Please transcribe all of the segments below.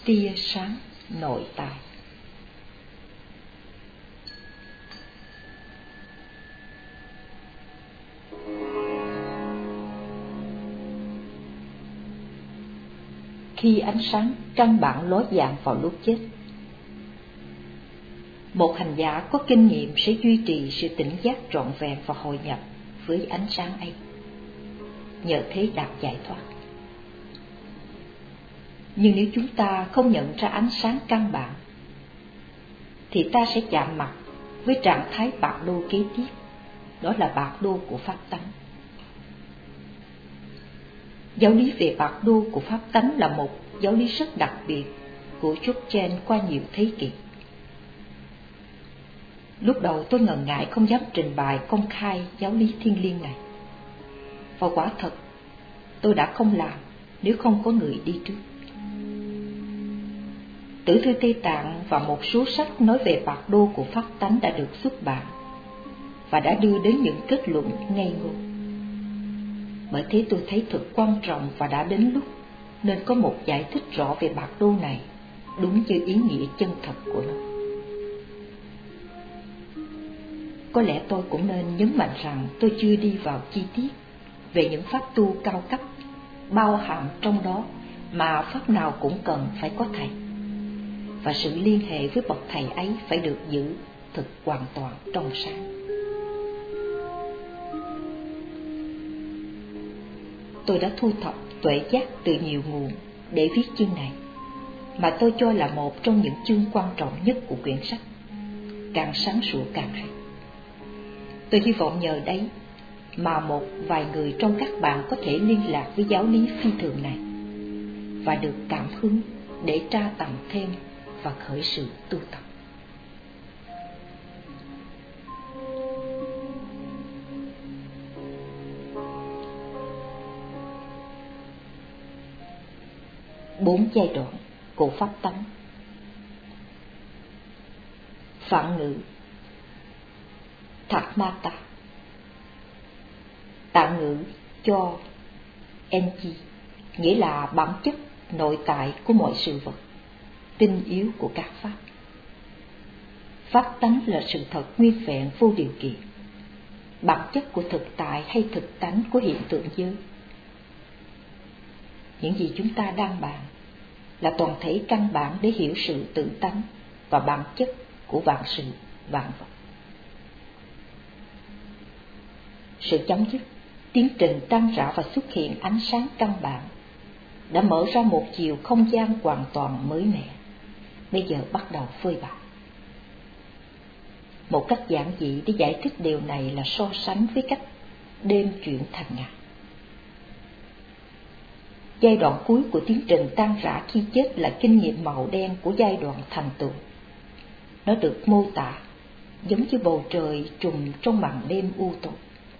tia sáng nội tại. Khi ánh sáng căn bản ló dạng vào lúc chết, một hành giả có kinh nghiệm sẽ duy trì sự tỉnh giác trọn vẹn và hội nhập với ánh sáng ấy, nhờ thế đạt giải thoát. Nhưng nếu chúng ta không nhận ra ánh sáng căn bản, thì ta sẽ chạm mặt với trạng thái bạc đô kế tiếp, đó là bạc đô của pháp tánh. Giáo lý về bạc đô của pháp tánh là một giáo lý rất đặc biệt của Dzogchen qua nhiều thế kỷ. Lúc đầu tôi ngần ngại không dám trình bày công khai giáo lý thiêng liêng này, và quả thật tôi đã không làm nếu không có người đi trước. Tử thư Tây Tạng và một số sách nói về bạc đô của pháp tánh đã được xuất bản và đã đưa đến những kết luận ngây ngô. Bởi thế tôi thấy thật quan trọng và đã đến lúc nên có một giải thích rõ về bạc đô này, đúng như ý nghĩa chân thật của nó. Có lẽ tôi cũng nên nhấn mạnh rằng tôi chưa đi vào chi tiết về những pháp tu cao cấp bao hàm trong đó mà pháp nào cũng cần phải có thầy, và sự liên hệ với bậc thầy ấy phải được giữ thực hoàn toàn trong sáng. Tôi đã thu thập tuệ giác từ nhiều nguồn để viết chương này, mà tôi cho là một trong những chương quan trọng nhất của quyển sách, càng sáng sủa càng hay. Tôi hy vọng nhờ đấy mà một vài người trong các bạn có thể liên lạc với giáo lý phi thường này và được cảm hứng để tra tầm thêm và khởi sự tu tập. Bốn giai đoạn của pháp tánh. Phạn ngữ Thakmata, tạng ngữ cho Enki, nghĩa là bản chất nội tại của mọi sự vật, tinh yếu của các pháp. Pháp tánh là sự thật nguyên vẹn vô điều kiện, bản chất của thực tại hay thực tánh của hiện tượng giới. Những gì chúng ta đang bàn là toàn thể căn bản để hiểu sự tự tánh và bản chất của vạn sự vạn vật. Sự chấm dứt tiến trình tan rã và xuất hiện ánh sáng căn bản đã mở ra một chiều không gian hoàn toàn mới mẻ, bây giờ bắt đầu phơi bày. Một cách giản dị để giải thích điều này là so sánh với cách đêm chuyển thành ngày. Giai đoạn cuối của tiến trình tan rã khi chết là kinh nghiệm màu đen của giai đoạn thành tựu. Nó được mô tả giống như bầu trời trùm trong màn đêm u tối.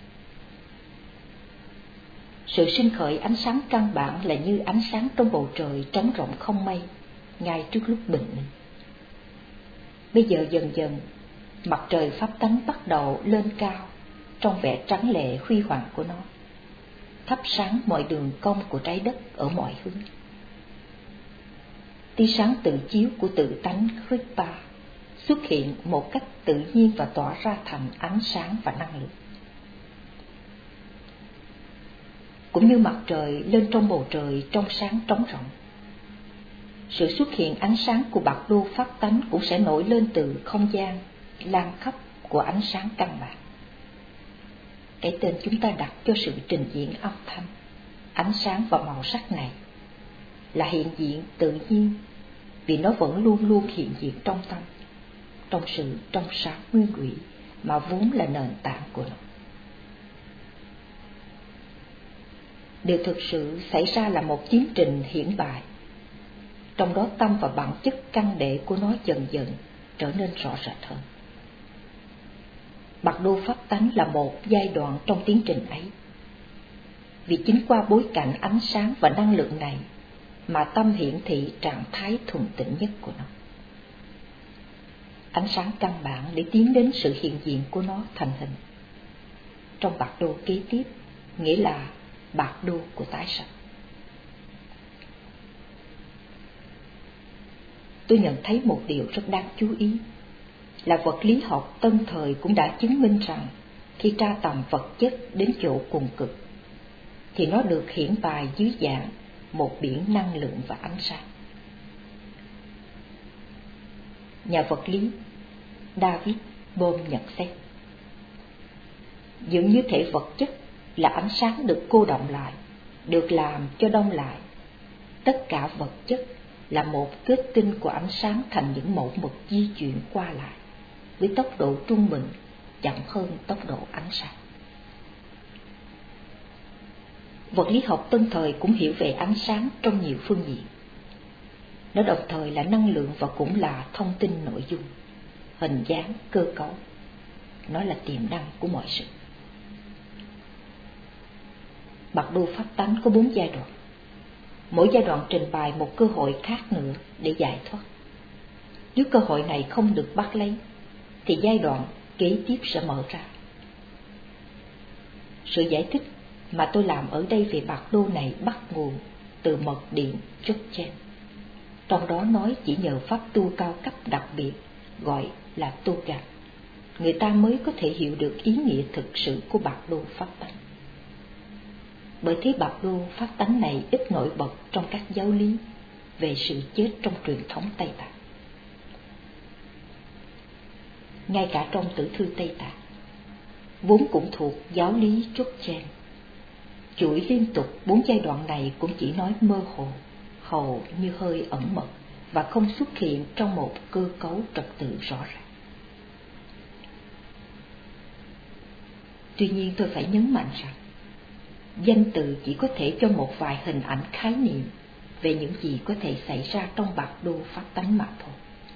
Sự sinh khởi ánh sáng căn bản là như ánh sáng trong bầu trời trống rỗng không mây, ngay trước lúc bình minh. Bây giờ dần dần, mặt trời pháp tánh bắt đầu lên cao trong vẻ trắng lệ huy hoàng của nó, thắp sáng mọi đường cong của trái đất ở mọi hướng. Tia sáng tự chiếu của tự tánh Kripa xuất hiện một cách tự nhiên và tỏa ra thành ánh sáng và năng lượng. Cũng như mặt trời lên trong bầu trời trong sáng trống rỗng, sự xuất hiện ánh sáng của bạc đô pháp tánh cũng sẽ nổi lên từ không gian lan khắp của ánh sáng căn bản. Cái tên chúng ta đặt cho sự trình diễn âm thanh, ánh sáng và màu sắc này là hiện diện tự nhiên, vì nó vẫn luôn luôn hiện diện trong tâm, trong sự trong sáng nguyên thủy mà vốn là nền tảng của nó. Điều thực sự xảy ra là một tiến trình hiển bày, trong đó tâm và bản chất căn đệ của nó dần dần trở nên rõ rệt hơn. Bạc đô pháp tánh là một giai đoạn trong tiến trình ấy, vì chính qua bối cảnh ánh sáng và năng lượng này mà tâm hiển thị trạng thái thuần tịnh nhất của nó. Ánh sáng căn bản để tiến đến sự hiện diện của nó thành hình. Trong bạc đô kế tiếp, nghĩa là bạc đô của tái sanh. tôi nhận thấy một điều rất đáng chú ý, là vật lý học tân thời cũng đã chứng minh rằng khi tra tầm vật chất đến chỗ cùng cực, thì nó được hiển bày dưới dạng một biển năng lượng và ánh sáng. Nhà vật lý David Bohm nhận xét, dường như thể vật chất là ánh sáng được cô đọng lại, được làm cho đông lại. Tất cả vật chất là một kết tinh của ánh sáng thành những mẫu mực di chuyển qua lại với tốc độ trung bình chậm hơn tốc độ ánh sáng. Vật lý học tân thời cũng hiểu về ánh sáng trong nhiều phương diện. Nó đồng thời là năng lượng và cũng là thông tin nội dung, hình dáng, cơ cấu. Nó là tiềm năng của mọi sự. Bạc đô pháp tánh có 4 giai đoạn. Mỗi giai đoạn trình bày một cơ hội khác nữa để giải thoát. Nếu cơ hội này không được bắt lấy, thì giai đoạn kế tiếp sẽ mở ra. Sự giải thích mà tôi làm ở đây về bạc đô này bắt nguồn từ mật điện Dzogchen. Trong đó nói chỉ nhờ pháp tu cao cấp đặc biệt gọi là Togan, người ta mới có thể hiểu được ý nghĩa thực sự của bạc đô pháp tánh. Bởi thế bạc đô pháp tánh này ít nổi bật trong các giáo lý về sự chết trong truyền thống Tây Tạng. Ngay cả trong Tử thư Tây Tạng, vốn cũng thuộc giáo lý Dzogchen, chuỗi liên tục 4 giai đoạn này cũng chỉ nói mơ hồ, hầu như hơi ẩn mật và không xuất hiện trong một cơ cấu trật tự rõ ràng. Tuy nhiên tôi phải nhấn mạnh rằng danh từ chỉ có thể cho một vài hình ảnh khái niệm về những gì có thể xảy ra trong bạc đô pháp tánh mà thôi.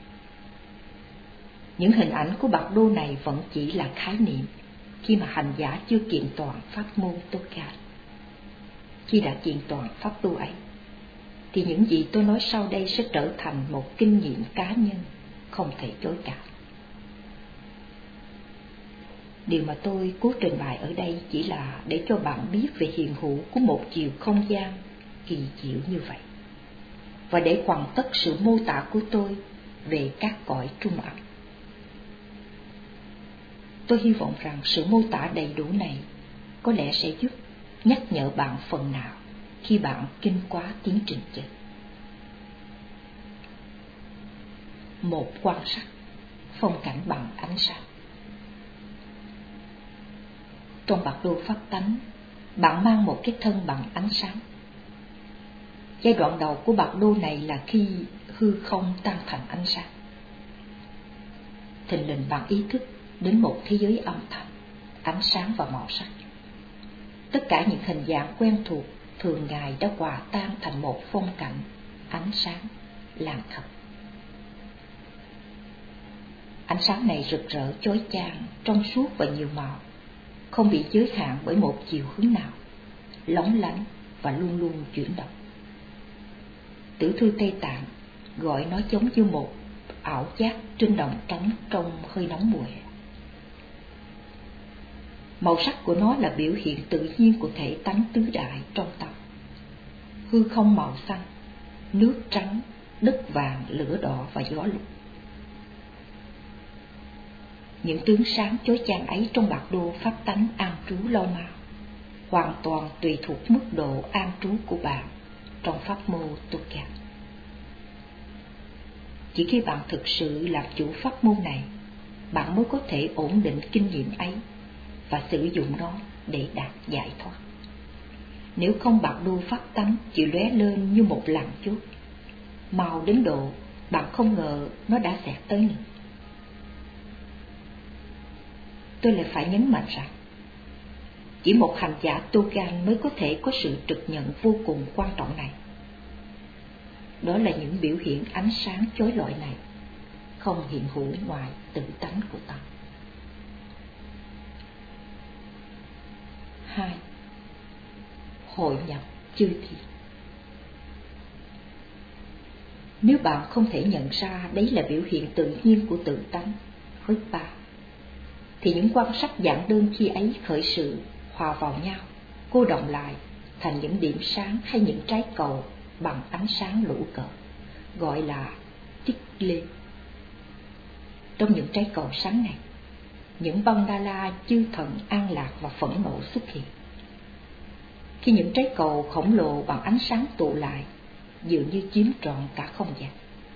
Những hình ảnh của bạc đô này vẫn chỉ là khái niệm khi mà hành giả chưa kiện toàn pháp môn Togan. Khi đã kiện toàn pháp tu ấy, thì những gì tôi nói sau đây sẽ trở thành một kinh nghiệm cá nhân không thể chối cãi. Điều mà tôi cố trình bày ở đây chỉ là để cho bạn biết về hiện hữu của một chiều không gian kỳ diệu như vậy, và để hoàn tất sự mô tả của tôi về các cõi trung ẩm. Tôi hy vọng rằng sự mô tả đầy đủ này có lẽ sẽ giúp nhắc nhở bạn phần nào khi bạn kinh quá tiến trình chết. Một quan sát phong cảnh bằng ánh sáng. Trong bạc đô pháp tánh, bạn mang một cái thân bằng ánh sáng. Giai đoạn đầu của bạc đô này là khi hư không tan thành ánh sáng. Thình lình bạn ý thức đến một thế giới âm thanh, ánh sáng và màu sắc. Tất cả những hình dạng quen thuộc thường ngày đã hòa tan thành một phong cảnh, ánh sáng, lan khắp. Ánh sáng này rực rỡ chói chang, trong suốt và nhiều màu, không bị giới hạn bởi một chiều hướng nào, lóng lánh và luôn luôn chuyển động. Tử thư Tây Tạng gọi nó giống như một ảo giác trên đồng trống trong hơi nóng mùa hè. Màu sắc của nó là biểu hiện tự nhiên của thể tánh tứ đại trong tâm. Hư không màu xanh, nước trắng, đất vàng, lửa đỏ và gió lục. Những tướng sáng chói chang ấy trong bạc đô pháp tánh an trú lâu mau, hoàn toàn tùy thuộc mức độ an trú của bạn trong pháp môn Togan. Chỉ khi bạn thực sự làm chủ pháp môn này, bạn mới có thể ổn định kinh nghiệm ấy và sử dụng nó để đạt giải thoát. Nếu không, bạc đô pháp tánh chỉ lóe lên như một làn chốt, màu đến độ bạn không ngờ nó đã xẹt tới nữa. Tôi lại phải nhấn mạnh rằng chỉ một hành giả Togan mới có thể có sự trực nhận vô cùng quan trọng này. Đó là những biểu hiện ánh sáng chói lọi này không hiện hữu ngoài tự tánh của tâm. 2. Hội nhập chư thiên. Nếu bạn không thể nhận ra đấy là biểu hiện tự nhiên của tự tánh, Ripa, thì những quan sát giản đơn khi ấy khởi sự, hòa vào nhau, cô đọng lại thành những điểm sáng hay những trái cầu bằng ánh sáng lũ cờ, gọi là tích lên. Trong những trái cầu sáng này, những mandala chư thần an lạc và phẫn nộ xuất hiện. Khi những trái cầu khổng lồ bằng ánh sáng tụ lại, dường như chiếm trọn cả không gian.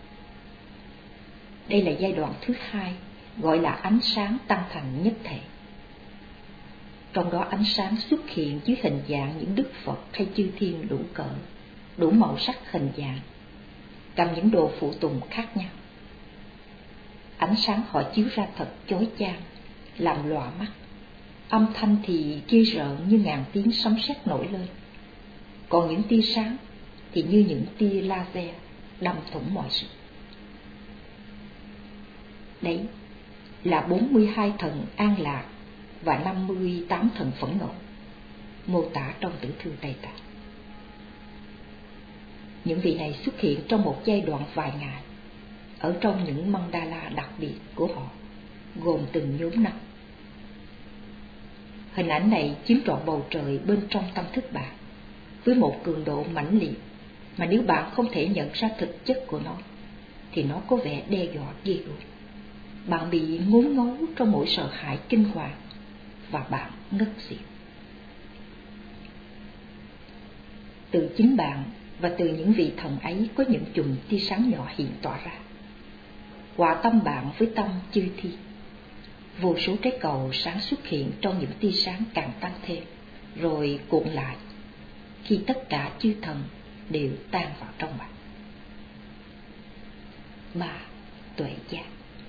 Đây là giai đoạn thứ hai, gọi là ánh sáng tăng thành nhất thể. Trong đó ánh sáng xuất hiện dưới hình dạng những đức Phật hay chư thiên đủ cỡ, đủ màu sắc hình dạng, cầm những đồ phụ tùng khác nhau. Ánh sáng họ chiếu ra thật chói chang, làm lọa mắt. Âm thanh thì ghê rợn như ngàn tiếng sấm sét nổi lên. Còn những tia sáng thì như những tia laser đâm thủng mọi sự. Đấy là 42 thần an lạc và 58 thần phẫn nộ, mô tả trong Tử thư Tây Tạng. Những vị này xuất hiện trong một giai đoạn vài ngày, ở trong những mandala đặc biệt của họ, gồm từng nhóm năm. Hình ảnh này chiếm trọn bầu trời bên trong tâm thức bạn, với một cường độ mãnh liệt mà nếu bạn không thể nhận ra thực chất của nó, thì nó có vẻ đe dọa ghê gớm. Bạn bị ngốn ngấu trong mỗi sợ hãi kinh hoàng, và bạn ngất xỉu. Từ chính bạn và từ những vị thần ấy có những chùm tia sáng nhỏ hiện tỏa ra, hòa tâm bạn với tâm chư thiên. Vô số trái cầu sáng xuất hiện trong những tia sáng càng tăng thêm, rồi cuộn lại khi tất cả chư thần đều tan vào trong bạn. 3. Tuệ giác.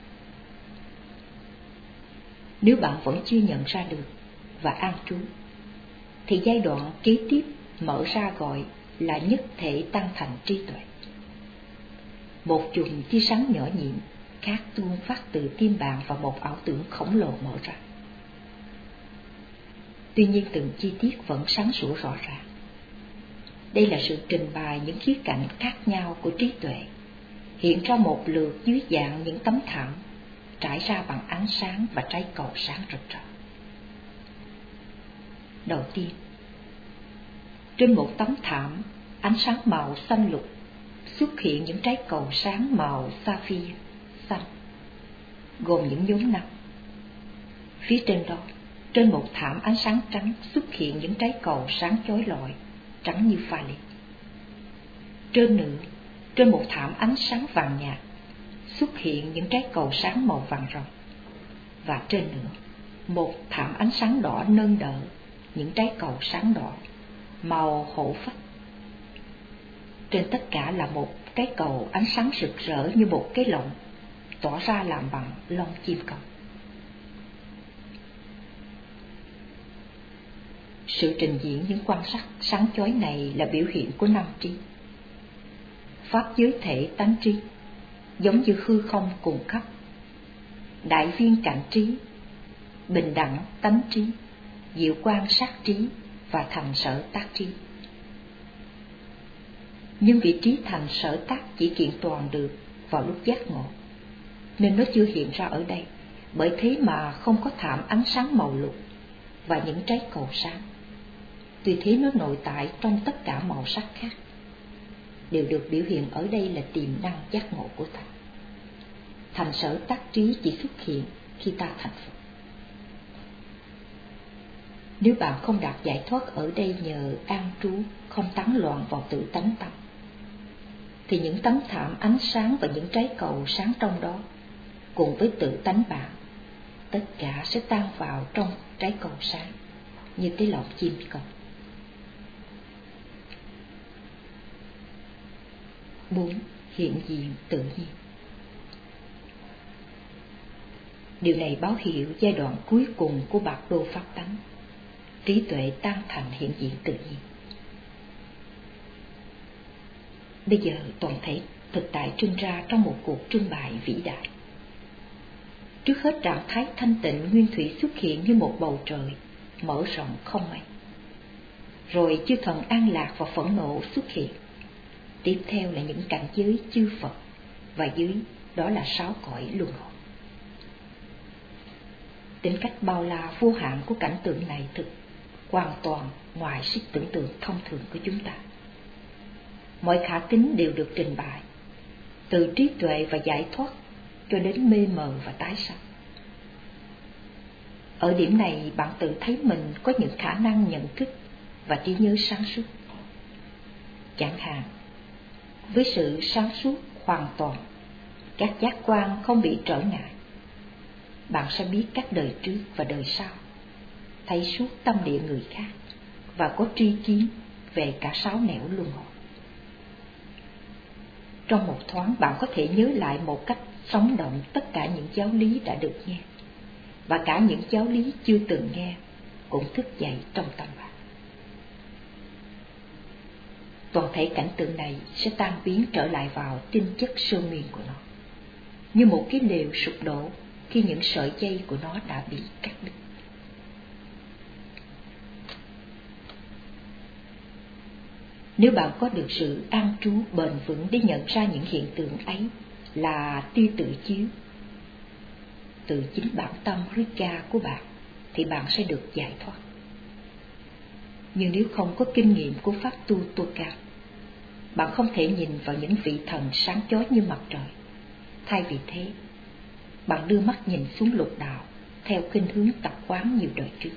Nếu bạn vẫn chưa nhận ra được và an trú, thì giai đoạn kế tiếp mở ra gọi là nhất thể tăng thành trí tuệ. Một chùm tia sáng nhỏ nhiệm khác tuôn phát từ tim bạn và một ảo tưởng khổng lồ mở ra. Tuy nhiên từng chi tiết vẫn sáng sủa rõ ràng. Đây là sự trình bày những khía cạnh khác nhau của trí tuệ, hiện ra một lượt dưới dạng những tấm thảm trải ra bằng ánh sáng và trái cầu sáng rực rỡ. Đầu tiên, trên một tấm thảm ánh sáng màu xanh lục xuất hiện những trái cầu sáng màu sapphire xanh, gồm những nhóm năm. Phía trên đó, trên một thảm ánh sáng trắng xuất hiện những trái cầu sáng chói lọi, trắng như pha lê. Trên nữa, trên một thảm ánh sáng vàng nhạt xuất hiện những trái cầu sáng màu vàng ròng. Và trên nữa, một thảm ánh sáng đỏ nâng đỡ những trái cầu sáng đỏ màu hổ phách. Trên tất cả là một cái cầu ánh sáng rực rỡ như một cái lồng tỏa ra làm bằng lông chim công. Sự trình diễn những quan sắc sáng chói này là biểu hiện của năm trí. Pháp giới thể tánh trí, giống như hư không cùng khắp, đại viên cảnh trí, bình đẳng tánh trí, diệu quan sát trí và thành sở tác trí. Nhưng vị trí thành sở tác chỉ kiện toàn được vào lúc giác ngộ, nên nó chưa hiện ra ở đây. Bởi thế mà không có thảm ánh sáng màu lục và những trái cầu sáng. Tuy thế nó nội tại trong tất cả màu sắc khác, đều được biểu hiện ở đây là tiềm năng giác ngộ của ta. Thành sở tác trí chỉ xuất hiện khi ta thành Phật. Nếu bạn không đạt giải thoát ở đây nhờ an trú, không tán loạn vào tự tánh tâm, thì những tấm thảm ánh sáng và những trái cầu sáng trong đó, cùng với tự tánh bạn, tất cả sẽ tan vào trong trái cầu sáng như cái lọng chim công. 4. Hiện diện tự nhiên. Điều này báo hiệu giai đoạn cuối cùng của bạc đô pháp tánh, trí tuệ tan thành hiện diện tự nhiên. Bây giờ toàn thể thực tại trưng ra trong một cuộc trưng bày vĩ đại. Trước hết, trạng thái thanh tịnh nguyên thủy xuất hiện như một bầu trời mở rộng không mây. Rồi chư thần an lạc và phẫn nộ xuất hiện. Tiếp theo là những cảnh giới chư Phật, và dưới đó là 6 cõi luân hồi. Tính cách bao la vô hạn của cảnh tượng này thực hoàn toàn ngoài sức tưởng tượng thông thường của chúng ta. Mọi khả kính đều được trình bày, từ trí tuệ và giải thoát cho đến mê mờ và tái sanh. Ở điểm này bạn tự thấy mình có những khả năng nhận thức và trí nhớ sáng suốt. Chẳng hạn, với sự sáng suốt hoàn toàn, các giác quan không bị trở ngại, bạn sẽ biết các đời trước và đời sau, thấy suốt tâm địa người khác và có tri kiến về cả 6 nẻo luân hồi. Trong một thoáng bạn có thể nhớ lại một cách sống động tất cả những giáo lý đã được nghe, và cả những giáo lý chưa từng nghe cũng thức dậy trong tâm bạn. Toàn thể cảnh tượng này sẽ tan biến trở lại vào tinh chất sơ nguyên của nó, như một cái lều sụp đổ khi những sợi dây của nó đã bị cắt đứt. Nếu bạn có được sự an trú bền vững để nhận ra những hiện tượng ấy là tia tự chiếu từ chính bản tâm Rika của bạn, thì bạn sẽ được giải thoát. Nhưng nếu không có kinh nghiệm của pháp tu Toka, bạn không thể nhìn vào những vị thần sáng chói như mặt trời. Thay vì thế, bạn đưa mắt nhìn xuống lục đạo theo khuynh hướng tập quán nhiều đời trước.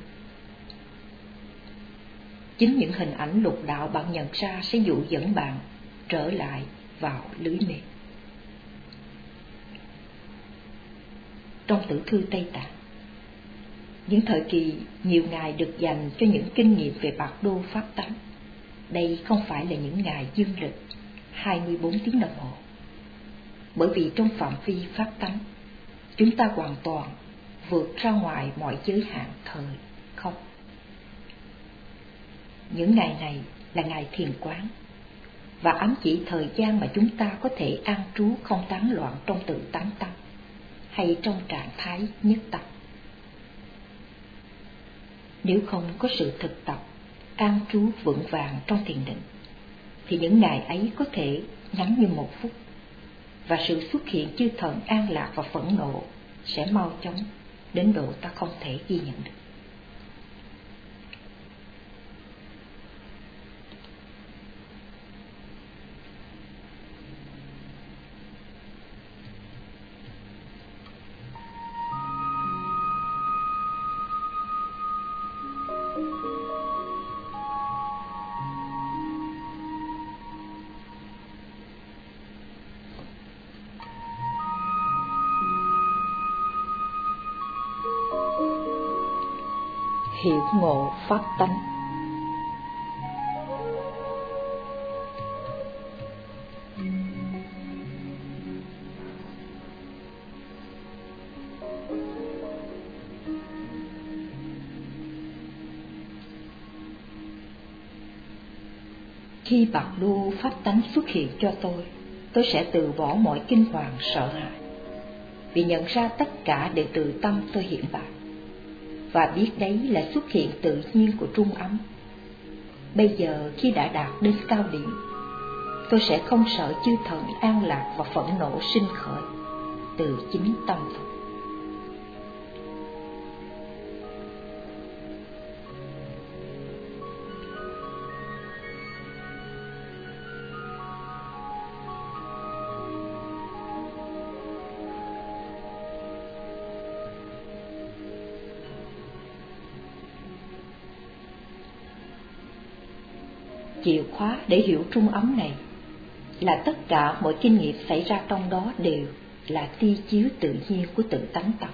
Chính những hình ảnh lục đạo bạn nhận ra sẽ dụ dẫn bạn trở lại vào lưới mê. Trong Tử thư Tây Tạng, những thời kỳ nhiều ngày được dành cho những kinh nghiệm về bạc đô pháp tánh. Đây không phải là những ngày dương lịch 24 tiếng đồng hồ, bởi vì trong phạm vi pháp tánh, chúng ta hoàn toàn vượt ra ngoài mọi giới hạn thời không. Những ngày này là ngày thiền quán, và ám chỉ thời gian mà chúng ta có thể an trú không tán loạn trong tự tánh tâm, hay trong trạng thái nhất tâm. Nếu không có sự thực tập an trú vững vàng trong thiền định, thì những ngày ấy có thể ngắn như 1 phút, và sự xuất hiện chư thần an lạc và phẫn nộ sẽ mau chóng đến độ ta không thể ghi nhận được. Hiểu ngộ pháp tánh. Khi bạc đô pháp tánh xuất hiện cho tôi sẽ từ bỏ mọi kinh hoàng sợ hãi, vì nhận ra tất cả đều từ tâm tôi hiện tại, và biết đấy là xuất hiện tự nhiên của trung ấm. Bây giờ khi đã đạt đến cao điểm, tôi sẽ không sợ chư thần an lạc và phẫn nộ sinh khởi từ chính tâm tôi. Chìa khóa để hiểu trung ấm này là tất cả mọi kinh nghiệm xảy ra trong đó đều là tia chiếu tự nhiên của tự tánh tâm.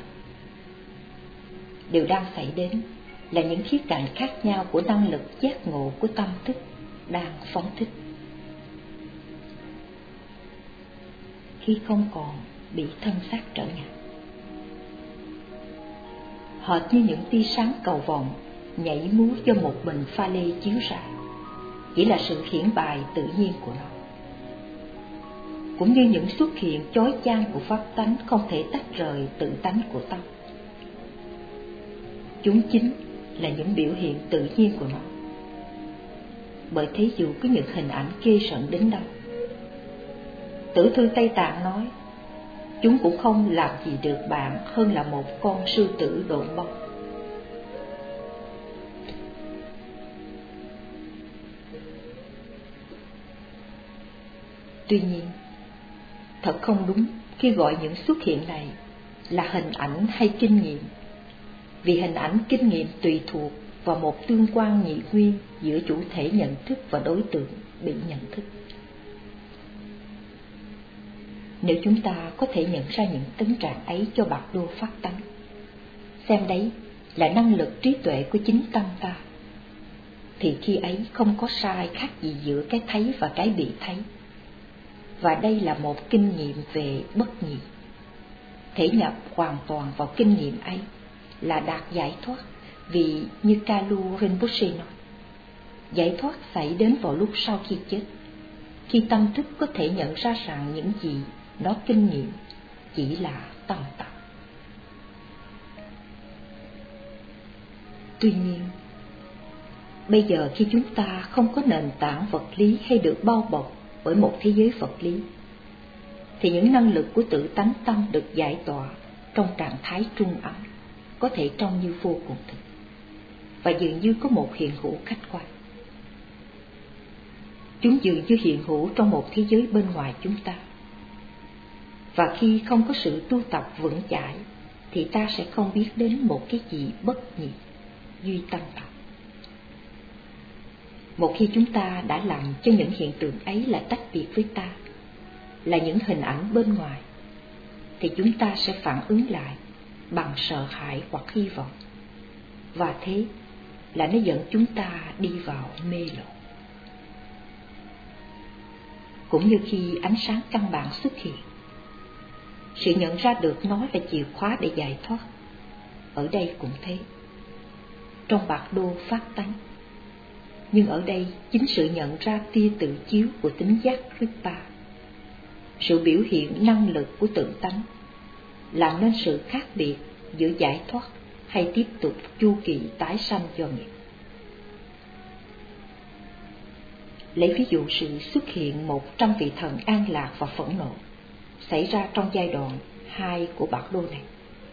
Điều đang xảy đến là những khía cạnh khác nhau của năng lực giác ngộ của tâm thức đang phóng thích. Khi không còn bị thân xác trở ngại, hệt như những tia sáng cầu vồng nhảy múa do một bình pha lê chiếu rọi, chỉ là sự hiển bày tự nhiên của nó. Cũng như những xuất hiện chói chang của pháp tánh không thể tách rời tự tánh của tâm. Chúng chính là những biểu hiện tự nhiên của nó. Bởi thế dù có những hình ảnh ghê rợn đến đâu, Tử thư Tây Tạng nói, chúng cũng không làm gì được bạn hơn là một con sư tử độn bông. Tuy nhiên, Thật không đúng khi gọi những xuất hiện này là hình ảnh hay kinh nghiệm, vì hình ảnh kinh nghiệm tùy thuộc vào một tương quan nhị nguyên giữa chủ thể nhận thức và đối tượng bị nhận thức. Nếu chúng ta có thể nhận ra những tấn trạng ấy cho bạc đô phát tánh, xem đấy là năng lực trí tuệ của chính tâm ta, thì khi ấy không có sai khác gì giữa cái thấy và cái bị thấy. Và đây là một kinh nghiệm về bất nhị. Thể nhập hoàn toàn vào kinh nghiệm ấy là đạt giải thoát, vì như Kalu Rinpoche nói, giải thoát xảy đến vào lúc sau khi chết, khi tâm thức có thể nhận ra rằng những gì nó kinh nghiệm chỉ là tâm tập. Tuy nhiên, bây giờ khi chúng ta không có nền tảng vật lý hay được bao bọc bởi một thế giới vật lý, thì những năng lực của tự tánh tâm được giải tỏa trong trạng thái trung ấm, có thể trông như vô cùng thực, và dường như có một hiện hữu khách quan. Chúng dường như hiện hữu trong một thế giới bên ngoài chúng ta. Và khi không có sự tu tập vững chãi, thì ta sẽ không biết đến một cái gì bất nhị, duy tâm tập. Một khi chúng ta đã làm cho những hiện tượng ấy là tách biệt với ta, là những hình ảnh bên ngoài, thì chúng ta sẽ phản ứng lại bằng sợ hãi hoặc hy vọng, và thế là nó dẫn chúng ta đi vào mê lộn. Cũng như khi ánh sáng căn bản xuất hiện, sự nhận ra được nó là chìa khóa để giải thoát. Ở đây cũng thế, trong bạc đô phát tánh. Nhưng ở đây chính sự nhận ra tia tự chiếu của tính giác Rupa, sự biểu hiện năng lực của tự tánh, làm nên sự khác biệt giữa giải thoát hay tiếp tục chu kỳ tái sanh do nghiệp. Lấy ví dụ sự xuất hiện 100 vị thần an lạc và phẫn nộ xảy ra trong giai đoạn 2 của bạc đô này.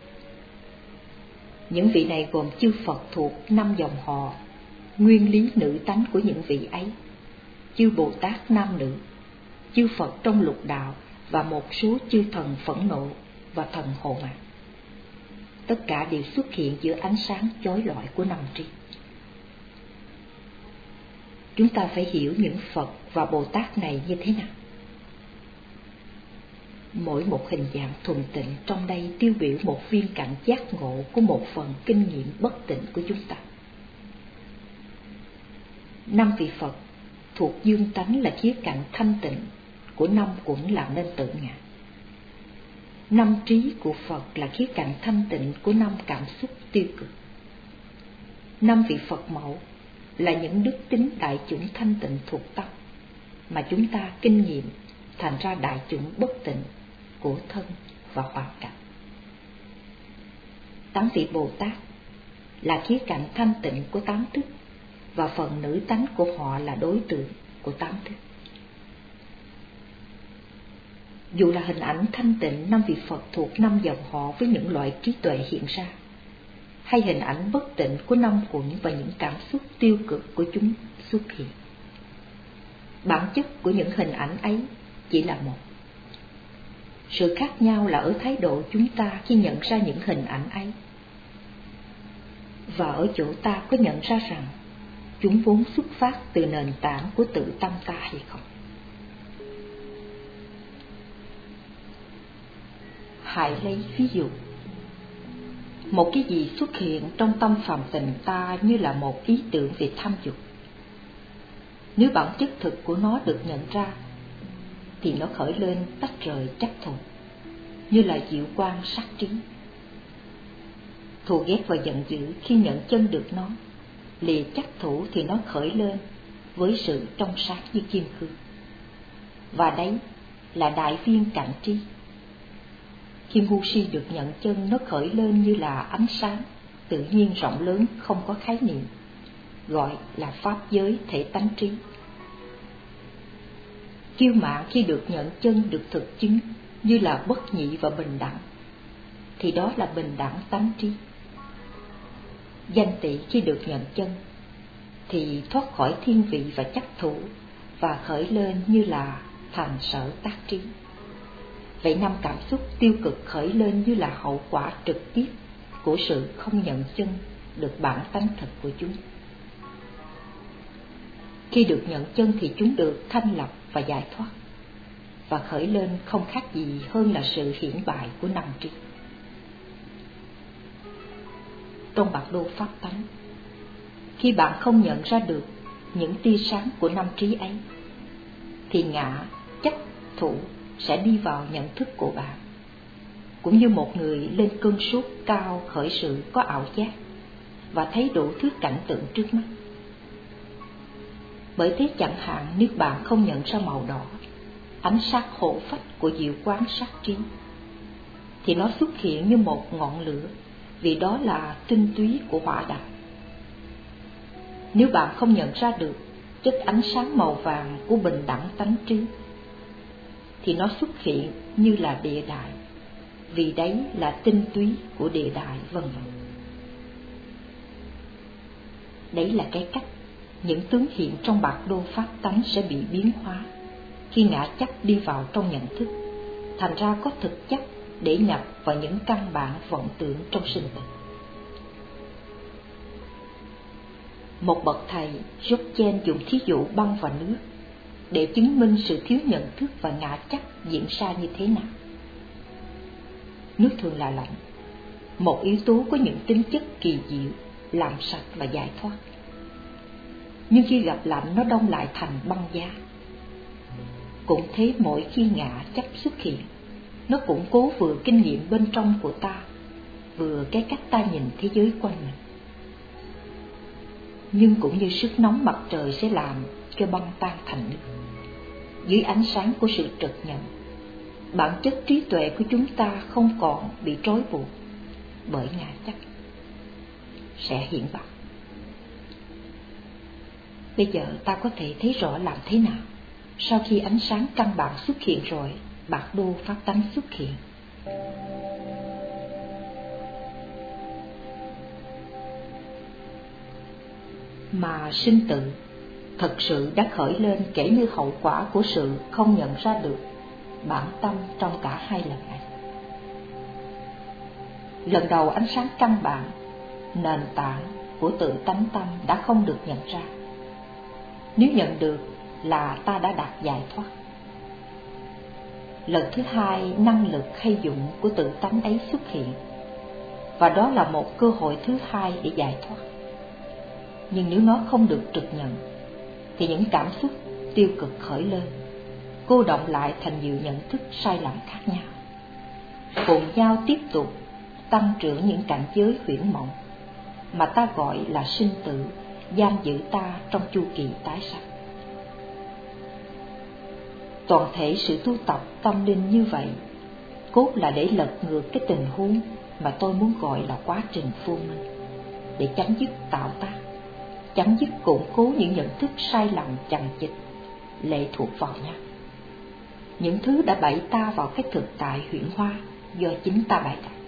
Những vị này gồm chư Phật thuộc 5 dòng họ, nguyên lý nữ tánh của những vị ấy, chư Bồ Tát nam nữ, chư Phật trong lục đạo và một số chư thần phẫn nộ và thần hộ mạng. Tất cả đều xuất hiện giữa ánh sáng chói lọi của năm trí. Chúng ta phải hiểu những Phật và Bồ Tát này như thế nào. Mỗi một hình dạng thuần tịnh trong đây tiêu biểu một viên cạnh giác ngộ của một phần kinh nghiệm bất tịnh của chúng ta. 5 vị Phật thuộc dương tánh là khía cạnh thanh tịnh của 5 quẩn làm nên tự ngã. 5 trí của Phật là khía cạnh thanh tịnh của 5 cảm xúc tiêu cực. 5 vị Phật mẫu là những đức tính đại chủng thanh tịnh thuộc tâm mà chúng ta kinh nghiệm thành ra đại chủng bất tịnh của thân và hoàn cảnh. 8 vị Bồ Tát là khía cạnh thanh tịnh của 8 thức, và phần nữ tánh của họ là đối tượng của 8 thức. Dù là hình ảnh thanh tịnh 5 vị Phật thuộc 5 dòng họ với những loại trí tuệ hiện ra, hay hình ảnh bất tịnh của 5 quẩn và những cảm xúc tiêu cực của chúng xuất hiện, bản chất của những hình ảnh ấy chỉ là một. Sự khác nhau là ở thái độ chúng ta khi nhận ra những hình ảnh ấy, và ở chỗ ta có nhận ra rằng chúng vốn xuất phát từ nền tảng của tự tâm ta hay không. Hãy lấy ví dụ, một cái gì xuất hiện trong tâm phàm tình ta như là một ý tưởng về tham dục. Nếu bản chất thực của nó được nhận ra, thì nó khởi lên tách rời chấp thủ, như là diệu quang sắc trí. Thù ghét và giận dữ khi nhận chân được nó, lìa chấp thủ thì nó khởi lên với sự trong sáng như kim cương. Và đấy là đại viên cảnh trí. Khi ngu si được nhận chân, nó khởi lên như là ánh sáng tự nhiên rộng lớn không có khái niệm, gọi là pháp giới thể tánh trí. Kiêu mạn khi được nhận chân được thực chứng như là bất nhị và bình đẳng, thì đó là bình đẳng tánh trí. Danh tị khi được nhận chân thì thoát khỏi thiên vị và chấp thủ và khởi lên như là thành sở tác trí. Vậy 5 cảm xúc tiêu cực khởi lên như là hậu quả trực tiếp của sự không nhận chân được bản tánh thật của chúng. Khi được nhận chân thì chúng được thanh lập và giải thoát, và khởi lên không khác gì hơn là sự hiển bại của 5 trí. Trong bản đồ pháp tánh, khi bạn không nhận ra được những tia sáng của 5 trí ấy, thì ngã, chấp, thủ sẽ đi vào nhận thức của bạn, cũng như một người lên cơn sốt cao khởi sự có ảo giác và thấy đủ thứ cảnh tượng trước mắt. Bởi thế chẳng hạn nếu bạn không nhận ra màu đỏ, ánh sáng hổ phách của diệu quán sát trí, thì nó xuất hiện như một ngọn lửa, vì đó là tinh túy của hỏa đạo. Nếu bạn không nhận ra được chất ánh sáng màu vàng của bình đẳng tánh trí, thì nó xuất hiện như là địa đại, vì đấy là tinh túy của địa đại, vân vân. Đấy là cái cách những tướng hiện trong bạc đô pháp tánh sẽ bị biến hóa khi ngã chấp đi vào trong nhận thức, thành ra có thực chất để nhập vào những căn bản vọng tưởng trong sinh tử. Một bậc thầy Dzogchen dùng thí dụ băng và nước để chứng minh sự thiếu nhận thức và ngã chấp diễn ra như thế nào. Nước thường là lạnh, một yếu tố có những tính chất kỳ diệu, làm sạch và giải thoát. Nhưng khi gặp lạnh nó đông lại thành băng giá. Cũng thế, mỗi khi ngã chấp xuất hiện, nó củng cố vừa kinh nghiệm bên trong của ta, vừa cái cách ta nhìn thế giới quanh mình. Nhưng cũng như sức nóng mặt trời sẽ làm cho băng tan thành nước, dưới ánh sáng của sự trực nhận, bản chất trí tuệ của chúng ta không còn bị trói buộc bởi ngã chấp, sẽ hiện bạch. Bây giờ ta có thể thấy rõ làm thế nào sau khi ánh sáng căn bản xuất hiện rồi, bạc đô pháp tánh xuất hiện. Mà sinh tử thật sự đã khởi lên kể như hậu quả của sự không nhận ra được bản tâm trong cả hai lần này. Lần đầu ánh sáng căn bản, nền tảng của tự tánh tâm đã không được nhận ra. Nếu nhận được là ta đã đạt giải thoát. Lần thứ hai, năng lực hay dụng của tự tánh ấy xuất hiện, và đó là một cơ hội thứ hai để giải thoát. Nhưng nếu nó không được trực nhận, thì những cảm xúc tiêu cực khởi lên, cô động lại thành nhiều nhận thức sai lầm khác nhau, cùng nhau tiếp tục tăng trưởng những cảnh giới huyễn mộng mà ta gọi là sinh tử, giam giữ ta trong chu kỳ tái sanh. Toàn thể sự tu tập tâm linh như vậy cốt là để lật ngược cái tình huống mà tôi muốn gọi là quá trình vô minh, để chấm dứt tạo tác, chấm dứt củng cố những nhận thức sai lầm chằng chịt lệ thuộc vào nhau, những thứ đã bẫy ta vào cái thực tại huyễn hoa do chính ta bày đặt.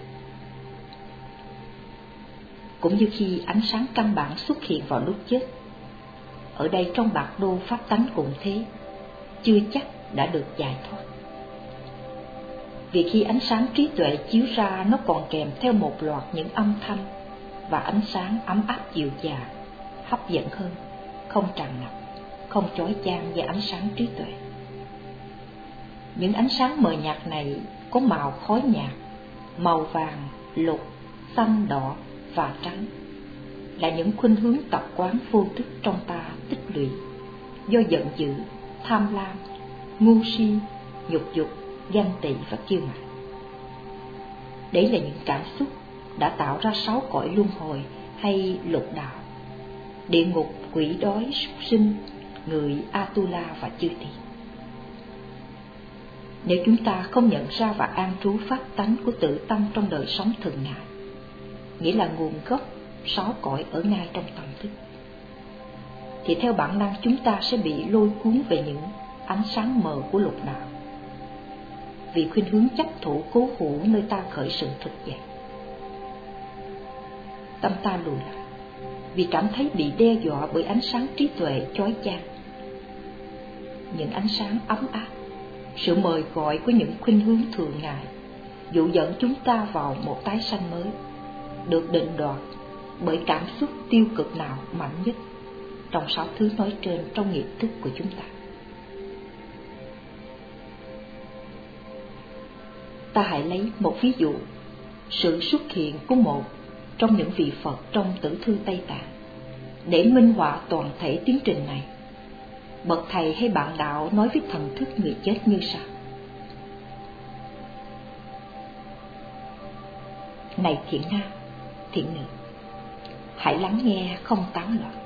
Cũng như khi ánh sáng căn bản xuất hiện vào lúc chết, ở đây trong bạc đô pháp tánh cũng thế, chưa chắc đã được giải thoát. Vì khi ánh sáng trí tuệ chiếu ra, nó còn kèm theo một loạt những âm thanh và ánh sáng ấm áp dịu dàng, hấp dẫn hơn, không tràn ngập, không chói chang như ánh sáng trí tuệ. Những ánh sáng mờ nhạt này có màu khói nhạt, màu vàng, lục, xanh, đỏ và trắng, là những khuynh hướng tập quán vô thức trong ta tích lũy do giận dữ, tham lam, ngu si, nhục dục, ganh tị và kiêu mạn. Đấy là những cảm xúc đã tạo ra 6 cõi luân hồi hay lục đạo: địa ngục, quỷ đói, súc sinh, người, Atula và chư thiên. Nếu chúng ta không nhận ra và an trú pháp tánh của tự tâm trong đời sống thường ngày, nghĩa là nguồn gốc 6 cõi ở ngay trong tâm thức, thì theo bản năng chúng ta sẽ bị lôi cuốn về những ánh sáng mờ của lục đạo, vì khuynh hướng chấp thủ cố hữu nơi ta khởi sự thực dậy. Tâm ta lùi lại vì cảm thấy bị đe dọa bởi ánh sáng trí tuệ chói chang, những ánh sáng ấm áp, sự mời gọi của những khuynh hướng thường ngày dụ dẫn chúng ta vào một tái sanh mới, được định đoạt bởi cảm xúc tiêu cực nào mạnh nhất trong 6 thứ nói trên trong nghiệp thức của chúng ta. Ta hãy lấy một ví dụ sự xuất hiện của một trong những vị Phật trong Tử thư Tây Tạng để minh họa toàn thể tiến trình này. Bậc thầy hay bạn đạo nói với thần thức người chết như sau: này thiện nam, thiện nữ, hãy lắng nghe, không tán loạn.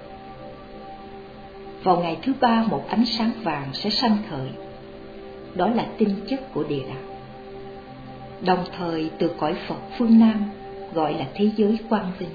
Vào ngày thứ 3 một ánh sáng vàng sẽ sanh khởi, đó là tinh chất của địa đạo. Đồng thời từ cõi Phật phương Nam gọi là thế giới quang vinh,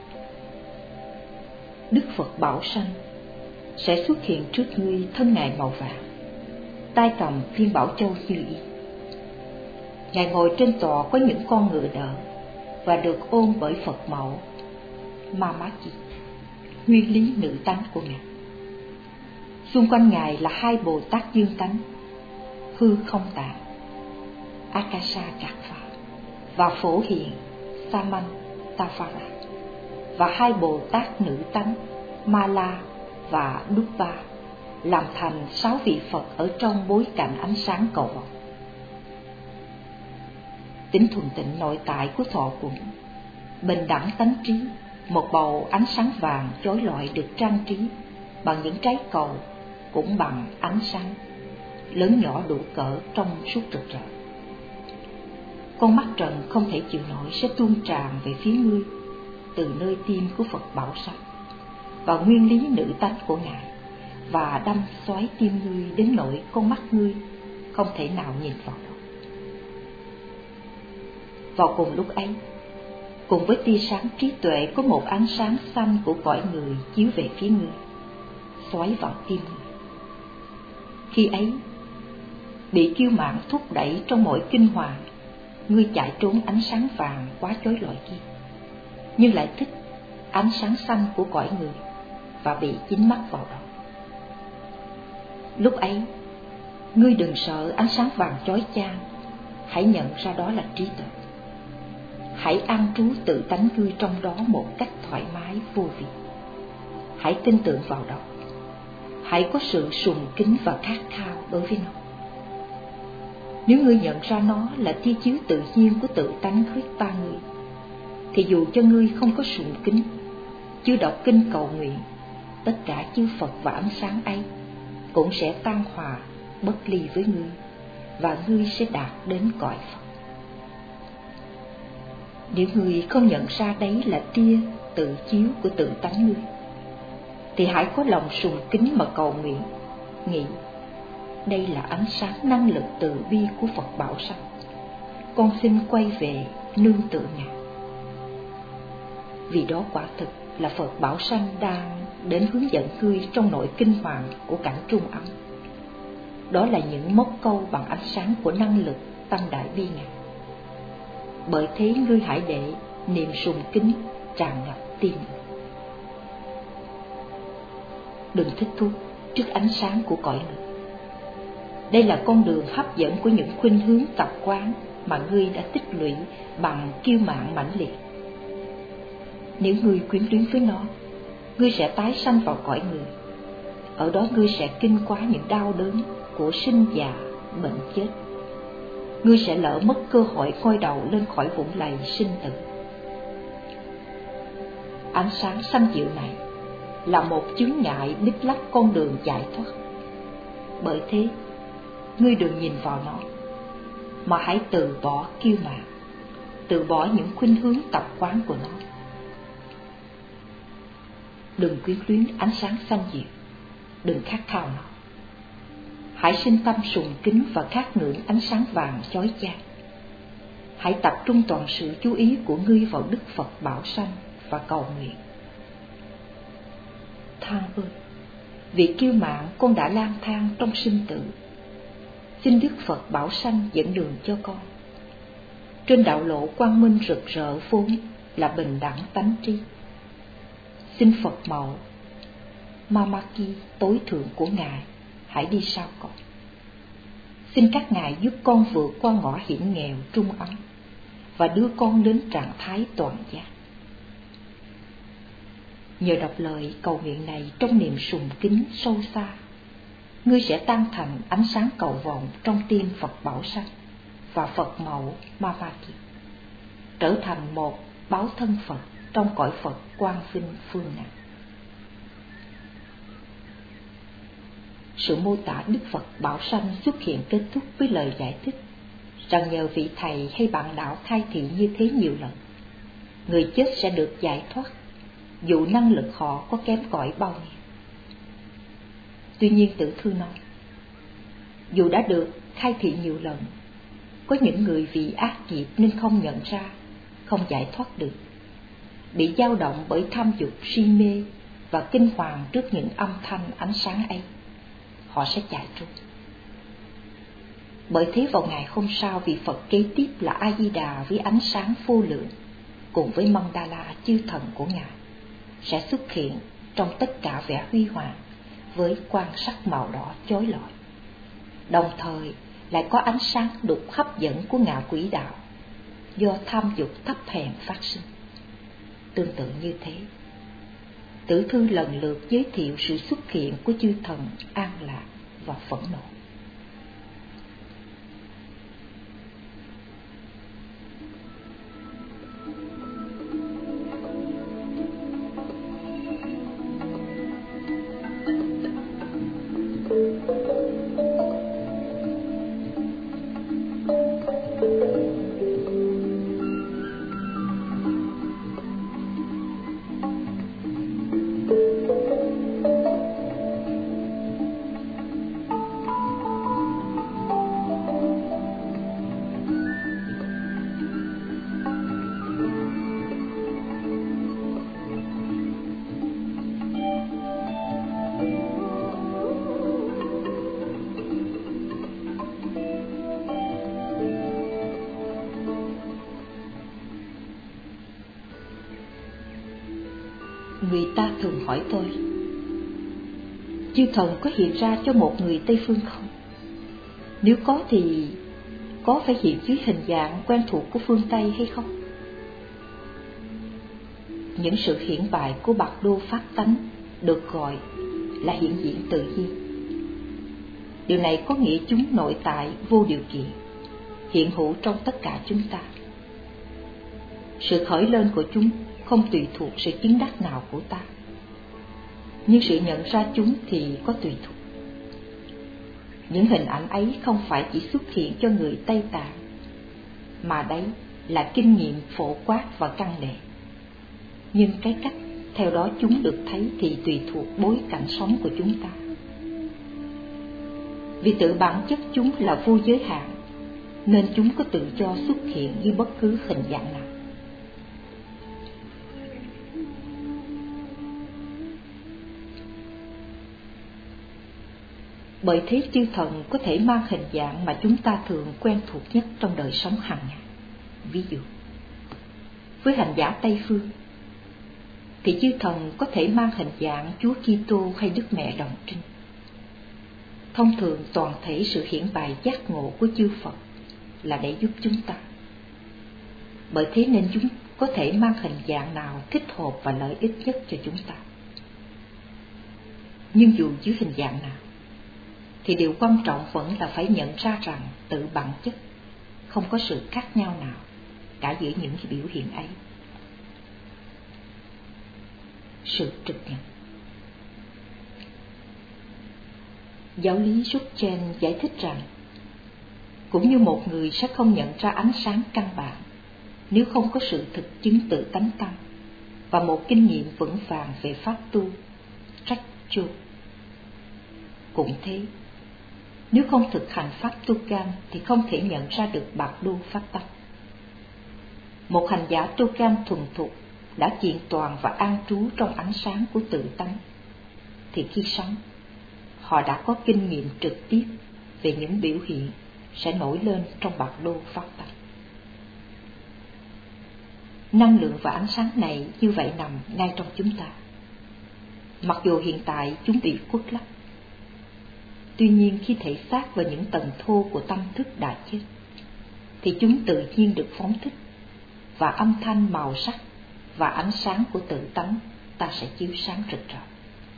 Đức Phật Bảo Sanh sẽ xuất hiện trước ngươi thân ngài màu vàng, tay cầm viên bảo châu như ý. Ngài ngồi trên tọa có những con ngựa đỡ và được ôm bởi Phật mẫu Mamachi, nguyên lý nữ tánh của ngài. Xung quanh ngài là 2 Bồ Tát dương tánh, hư không tạng Akasa Chakva và phổ hiện Samantavara, và 2 Bồ Tát nữ tánh Mala và Duppa, làm thành 6 vị Phật ở trong bối cảnh ánh sáng cầu vồng. Tính thuần tịnh nội tại của thọ quẩn, bình đẳng tánh trí, một bầu ánh sáng vàng chói lọi được trang trí bằng những trái cầu cũng bằng ánh sáng, lớn nhỏ đủ cỡ trong suốt rực rỡ. Con mắt trần không thể chịu nổi sẽ tuôn tràn về phía ngươi từ nơi tim của Phật Bảo Sanh và nguyên lý nữ tánh của ngài, và đâm xoáy tim ngươi đến nỗi con mắt ngươi không thể nào nhìn vào đâu. Vào cùng lúc ấy, cùng với tia sáng trí tuệ có một ánh sáng xanh của cõi người chiếu về phía ngươi, xoáy vào tim ngươi. Khi ấy, bị kiêu mạn thúc đẩy trong mọi kinh hoàng, ngươi chạy trốn ánh sáng vàng quá chói lọi kia, nhưng lại thích ánh sáng xanh của cõi người và bị dính mắc vào đó. Lúc ấy, ngươi đừng sợ ánh sáng vàng chói chang, hãy nhận ra đó là trí tuệ. Hãy an trú tự tánh ngươi trong đó một cách thoải mái vô vi. Hãy tin tưởng vào đó. Hãy có sự sùng kính và khát khao đối với nó. Nếu ngươi nhận ra nó là tia chiếu tự nhiên của tự tánh khuyết ta ngươi, thì dù cho ngươi không có sùng kính, chưa đọc kinh cầu nguyện, tất cả chư Phật và ánh sáng ấy cũng sẽ tan hòa bất ly với ngươi, và ngươi sẽ đạt đến cõi Phật. Nếu ngươi không nhận ra đấy là tia tự chiếu của tự tánh ngươi, thì hãy có lòng sùng kính mà cầu nguyện, nghĩ đây là ánh sáng năng lực từ bi của Phật Bảo Sanh, con xin quay về nương tựa ngài. Vì đó quả thực là Phật Bảo Sanh đang đến hướng dẫn ngươi trong nội kinh hoàng của cảnh trung âm. Đó là những mốc câu bằng ánh sáng của năng lực tâm đại bi ngài. Bởi thế ngươi hãy để niềm sùng kính tràn ngập tim. Đừng thích thú trước ánh sáng của cõi người. Đây là con đường hấp dẫn của những khuynh hướng tập quán mà ngươi đã tích lũy bằng kiêu mạn mãnh liệt. Nếu ngươi quyến luyến với nó, ngươi sẽ tái sanh vào cõi người. Ở đó ngươi sẽ kinh quá những đau đớn của sinh già, bệnh chết. Ngươi sẽ lỡ mất cơ hội ngoi đầu lên khỏi vũng lầy sinh tử. Ánh sáng xanh dịu này là một chướng ngại bít lấp con đường giải thoát. Bởi thế, ngươi đừng nhìn vào nó, mà hãy từ bỏ kiêu mạn, từ bỏ những khuynh hướng tập quán của nó. Đừng quyến luyến ánh sáng xanh dịu, đừng khát khao nó. Hãy sinh tâm sùng kính và khát ngưỡng ánh sáng vàng chói chang. Hãy tập trung toàn sự chú ý của ngươi vào Đức Phật Bảo Sanh và cầu nguyện. Than ơi, vì kiêu mạn con đã lang thang trong sinh tử. Xin Đức Phật Bảo Sanh dẫn đường cho con. Trên đạo lộ quang minh rực rỡ vốn là bình đẳng tánh trí. Xin Phật mẫu Mamaki tối thượng của ngài hãy đi sau con. xin các ngài giúp con vượt qua ngõ hiểm nghèo trung ấm và đưa con đến trạng thái toàn giác. Nhờ đọc lời cầu nguyện này trong niềm sùng kính sâu xa, ngươi sẽ tan thành ánh sáng cầu vồng trong tim Phật Bảo Sanh và Phật Mẫu Mamaki, trở thành một báo thân Phật trong cõi Phật quang vinh phương Nam. Sự mô tả Đức Phật Bảo Sanh xuất hiện kết thúc với lời giải thích rằng nhờ vị thầy hay bạn đạo khai thị như thế nhiều lần, người chết sẽ được giải thoát, dù năng lực họ có kém cỏi bao nhiêu. Tuy nhiên Tử Thư nói, dù đã được khai thị nhiều lần, có những người vì ác nghiệp nên không nhận ra, không giải thoát được, bị dao động bởi tham dục si mê và kinh hoàng trước những âm thanh ánh sáng ấy, họ sẽ chạy trốn. Bởi thế vào ngày hôm sau, vị Phật kế tiếp là A Di Đà với ánh sáng vô lượng cùng với Mandala chư thần của ngài sẽ xuất hiện trong tất cả vẻ huy hoàng với quang sắc màu đỏ chói lọi, đồng thời lại có ánh sáng đục hấp dẫn của ngạ quỷ đạo do tham dục thấp hèn phát sinh. Tương tự như thế, Tử Thư lần lượt giới thiệu sự xuất hiện của chư thần an lạc và phẫn nộ. Người ta thường hỏi tôi, chư thần có hiện ra cho một người Tây Phương không? Nếu có thì có phải hiện dưới hình dạng quen thuộc của phương Tây hay không? Những sự hiển bại của Bạc Đô Phát Tánh được gọi là hiện diện tự nhiên. Điều này có nghĩa chúng nội tại vô điều kiện, hiện hữu trong tất cả chúng ta. Sự khởi lên của chúng không tùy thuộc sự chứng đắc nào của ta, nhưng sự nhận ra chúng thì có tùy thuộc. Những hình ảnh ấy không phải chỉ xuất hiện cho người Tây Tạng, mà đấy là kinh nghiệm phổ quát và căn đề. Nhưng cái cách theo đó chúng được thấy thì tùy thuộc bối cảnh sống của chúng ta. Vì tự bản chất chúng là vô giới hạn, nên chúng có tự do xuất hiện như bất cứ hình dạng nào. Bởi thế chư thần có thể mang hình dạng mà chúng ta thường quen thuộc nhất trong đời sống hàng ngày. Ví dụ, với hành giả Tây Phương thì chư thần có thể mang hình dạng Chúa Kitô hay Đức Mẹ Đồng Trinh. Thông thường toàn thể sự hiển bày giác ngộ của chư Phật là để giúp chúng ta. Bởi thế nên chúng có thể mang hình dạng nào thích hợp và lợi ích nhất cho chúng ta. Nhưng dù dưới hình dạng nào, thì điều quan trọng vẫn là phải nhận ra rằng tự bản chất không có sự khác nhau nào cả giữa những cái biểu hiện ấy. Sự trực nhận. Giáo lý Sutchen giải thích rằng, cũng như một người sẽ không nhận ra ánh sáng căn bản nếu không có sự thực chứng tự tánh tâm và một kinh nghiệm vững vàng về pháp tu, trách chu. Cũng thế, nếu không thực hành pháp tu cam thì không thể nhận ra được Bạc Đô Phát Tâm. Một hành giả tu cam thuần thục đã kiện toàn và an trú trong ánh sáng của tự tánh, thì khi sống, họ đã có kinh nghiệm trực tiếp về những biểu hiện sẽ nổi lên trong Bạc Đô Phát Tâm. Năng lượng và ánh sáng này như vậy nằm ngay trong chúng ta, mặc dù hiện tại chúng bị khuất lấp. Tuy nhiên khi thể xác và những tầng thô của tâm thức đã chết, thì chúng tự nhiên được phóng thích, và âm thanh, màu sắc và ánh sáng của tự tánh ta sẽ chiếu sáng rực rỡ.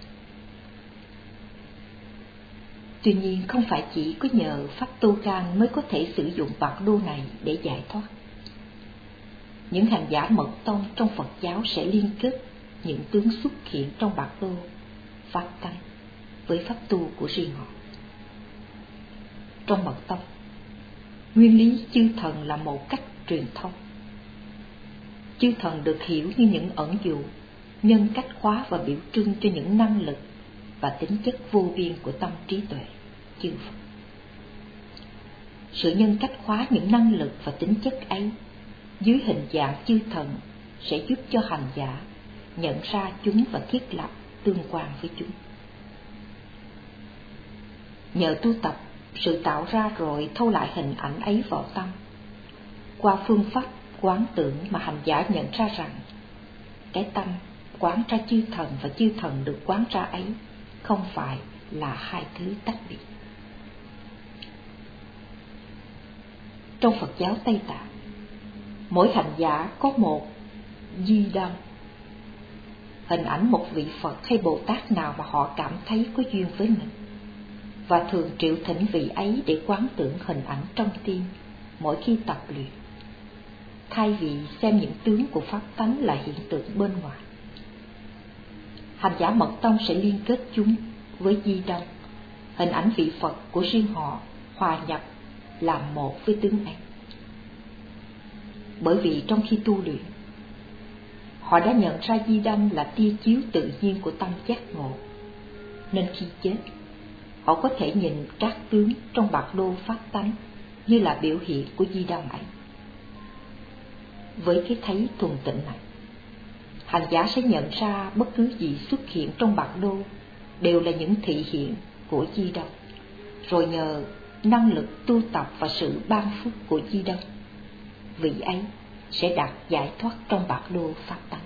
Tuy nhiên không phải chỉ có nhờ pháp tu can mới có thể sử dụng bạc đô này để giải thoát. Những hành giả mật tông trong Phật giáo sẽ liên kết những tướng xuất hiện trong bạc đô pháp tánh với pháp tu của riêng họ. Trong mật tông, nguyên lý chư thần là một cách truyền thông. Chư thần được hiểu như những ẩn dụ, nhân cách hóa và biểu trưng cho những năng lực và tính chất vô biên của tâm trí tuệ chư Phật. Sự nhân cách hóa những năng lực và tính chất ấy dưới hình dạng chư thần sẽ giúp cho hành giả nhận ra chúng và thiết lập tương quan với chúng. Nhờ tu tập, sự tạo ra rồi thâu lại hình ảnh ấy vào tâm. Qua phương pháp quán tưởng mà hành giả nhận ra rằng cái tâm quán ra chư thần và chư thần được quán ra ấy không phải là hai thứ tách biệt. Trong Phật giáo Tây Tạng, mỗi hành giả có một di đăng, hình ảnh một vị Phật hay Bồ Tát nào mà họ cảm thấy có duyên với mình, và thường triệu thỉnh vị ấy để quán tưởng hình ảnh trong tim mỗi khi tập luyện, thay vì xem những tướng của pháp tánh là hiện tượng bên ngoài. Hành giả mật tông sẽ liên kết chúng với di đăng, hình ảnh vị Phật của riêng họ, hòa nhập làm một với tướng ấy. Bởi vì trong khi tu luyện, họ đã nhận ra di đăng là tia chiếu tự nhiên của tâm giác ngộ, nên khi chết, họ có thể nhìn các tướng trong bạc đô pháp tánh như là biểu hiện của di đăng ấy. Với cái thấy thuần tịnh này, hành giả sẽ nhận ra bất cứ gì xuất hiện trong bạc đô đều là những thị hiện của di đăng, rồi nhờ năng lực tu tập và sự ban phước của di đăng, vị ấy sẽ đạt giải thoát trong bạc đô pháp tánh.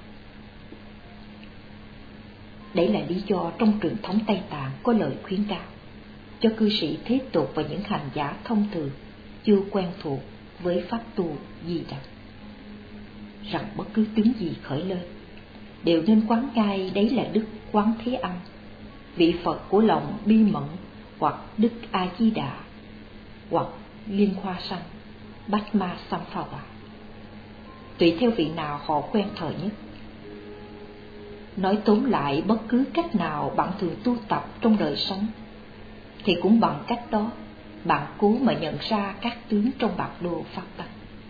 Đấy là lý do trong truyền thống Tây Tạng có lời khuyến cáo cho cư sĩ thế tục và những hành giả thông thường chưa quen thuộc với pháp tu di đăng, rằng bất cứ tướng gì khởi lên đều nên quán ngay đấy là Đức Quán Thế Âm, vị Phật của lòng bi mẫn, hoặc Đức A Di Đà, hoặc Liên Hoa Sanh, Bát Ma Samphawa, tùy theo vị nào họ quen thờ nhất. Nói tóm lại, bất cứ cách nào bạn thường tu tập trong đời sống, thì cũng bằng cách đó bạn cố mà nhận ra các tướng trong bạc đô pháp tánh.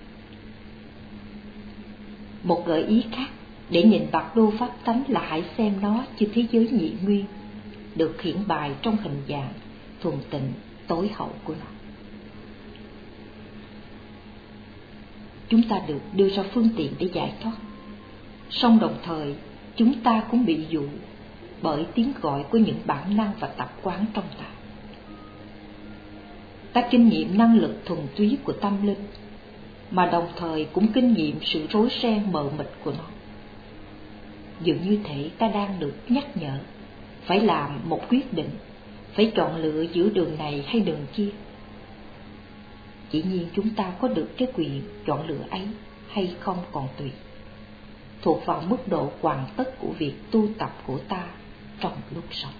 Một gợi ý khác để nhìn bạc đô pháp tánh là hãy xem nó như thế giới nhị nguyên, được hiển bày trong hình dạng thuần tịnh tối hậu của nó. Chúng ta được đưa ra phương tiện để giải thoát, song đồng thời chúng ta cũng bị dụ bởi tiếng gọi của những bản năng và tập quán trong ta. Ta kinh nghiệm năng lực thuần túy của tâm linh, mà đồng thời cũng kinh nghiệm sự rối ren mờ mịt của nó. Dường như thể ta đang được nhắc nhở phải làm một quyết định, phải chọn lựa giữa đường này hay đường kia. Chỉ nhiên chúng ta có được cái quyền chọn lựa ấy hay không còn tùy, thuộc vào mức độ hoàn tất của việc tu tập của ta trong lúc sống.